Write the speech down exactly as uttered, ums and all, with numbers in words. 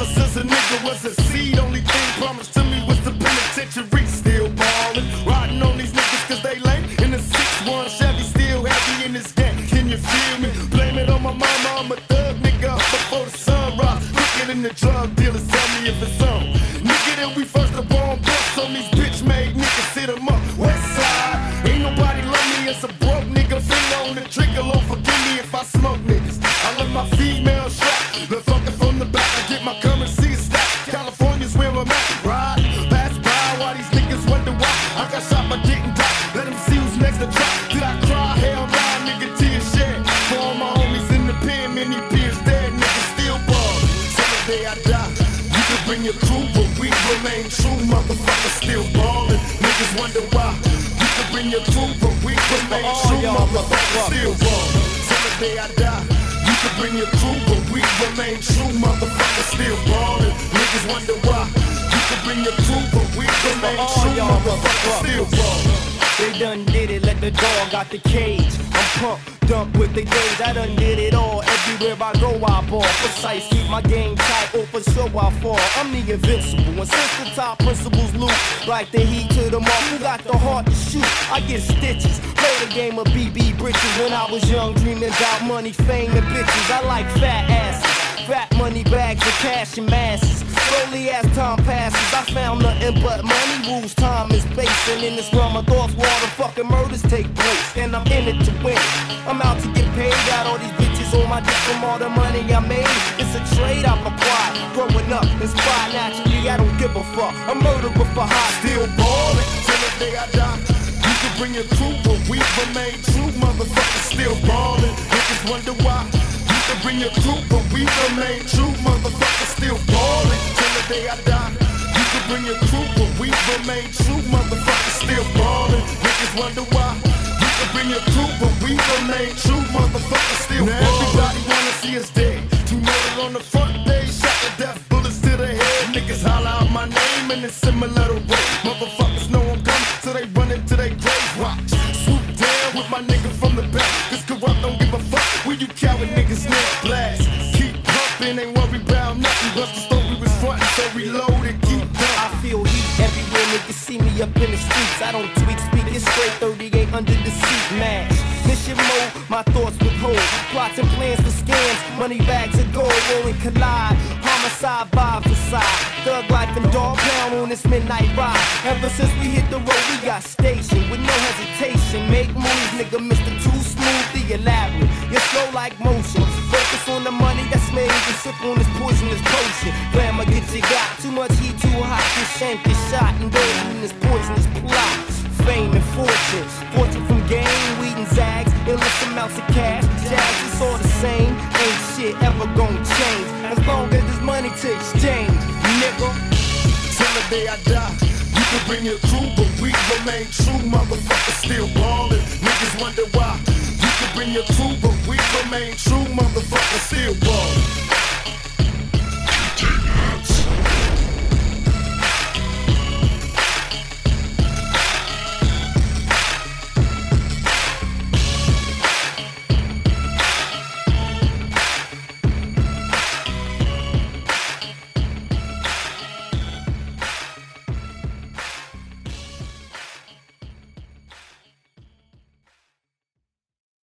Ever since a nigga was a seed, only thing promised to me was the penitentiary. Still ballin', riding on these niggas cause they lame. In the six one Chevy, still heavy in this game. Can you feel me? Blame it on my mama, I'm a thug nigga up before the sun rise. Looking in the drug dealers, tell me if it's on. Nigga, then we first up on bus on these bitch made niggas, sit 'em up. West side, ain't nobody love me as a broke nigga. Finger on the trigger, Lord forgive me if I smoke niggas. I love my female shot, the fucking from the back. I get my currency stacked. California's where I'm at, right? Pass by while these niggas wonder why I got shot by getting top. Let them see who's next to drop. Did I cry? Hell nah, nigga, tears shed. For all my homies in the pen, many peers dead, niggas still ball. Till the day I die, you can bring your crew, but we remain true, motherfuckers still ballin'. Niggas wonder why. You can bring your crew, but we remain true, motherfuckers still ballin'. Till the day I die, you can bring your crew, but we remain true, motherfuckers still ballin'. Niggas wonder why. You can bring your crew, but we remain true, motherfuckers still ballin'. They done did it, let the dog out the cage. I'm pumped, dumped with the days. I done did it all. Everywhere I go, I ball. Precise, keep my game tight. Oh, for sure I fall. I'm the invincible. And since the top principles loose, like the heat to the mark, who got the heart to shoot? I get stitches. Play the game of B B britches. When I was young, dreaming about money, fame, and bitches. I like fat asses. Fat money bags of cash and masses. Slowly as time passes, I found nothing but money rules, time and space. And in this realm of thoughts where all the fucking murders take place. And I'm in it to win. I'm out to get paid. Got all these bitches on my dick from all the money I made. It's a trade I've acquired. Growing up, inspired naturally, I don't give a fuck. A murderer for high. Still ballin' till the day I die. You can bring your crew, but we remain true, motherfuckers still ballin'. Niggas wonder why. You can bring your crew, but we remain true, motherfuckers still ballin'. Till the day I die. You can bring your crew, but we remain true, motherfuckers still ballin'. Niggas wonder why. You can bring your crew, but we remain true, motherfuckers still ballin'. Now everybody wanna see us dead. Two murder on the front page, shot to death, bullets to the head. Niggas holler out my name and it's similar to way. Motherfuckers know I'm coming, so they run into their grave. Watch, swoop down with my nigga from the back. This corrupt don't give a fuck. When you coward niggas neck blast. Keep pumping, ain't worried about nothing. Bust the story was frontin', so reload and keep dumping. I feel heat everywhere, niggas see me up in the streets. I don't tweak, speak, it's straight thirty-eight under the seat, mash. Mission mode, my thoughts withhold. Plots and plans for scams, money bags of gold rolling collide. Homicide by for side. Thug life and dog pound on this midnight ride. Ever since we hit the road, we got stationed with no hesitation. Make moves, nigga, Mister Too Smooth, the elaborate. You're slow like motion. Focus on the money that's made and sip on this poisonous potion. Glamour get you got too much heat, too hot. You shank your shot and go in this poisonous plot. Fame and fortune, fortune from game, weed and zags, endless amounts of cash. Jags, it's all the same. Ain't shit ever gonna change as long as there's money to exchange, nigga. Till the day I die, you can bring your crew, but we remain true, motherfuckers still ballin'. Niggas wonder why. You can bring your crew, but we remain true, motherfuckers.